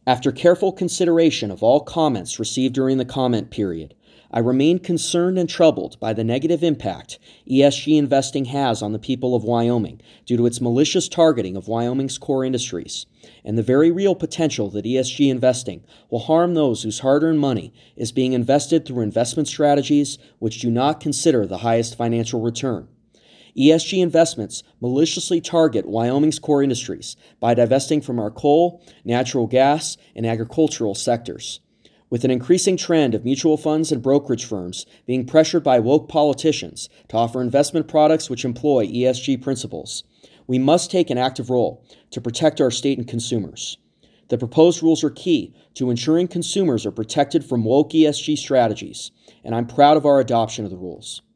After careful consideration of all comments received during the comment period, I remain concerned and troubled by the negative impact ESG investing has on the people of Wyoming due to its malicious targeting of Wyoming's core industries, and the very real potential that ESG investing will harm those whose hard-earned money is being invested through investment strategies which do not consider the highest financial return. ESG investments maliciously target Wyoming's core industries by divesting from our coal, natural gas, and agricultural sectors. With an increasing trend of mutual funds and brokerage firms being pressured by woke politicians to offer investment products which employ ESG principles, we must take an active role to protect our state and consumers. The proposed rules are key to ensuring consumers are protected from woke ESG strategies, and I'm proud of our adoption of the rules.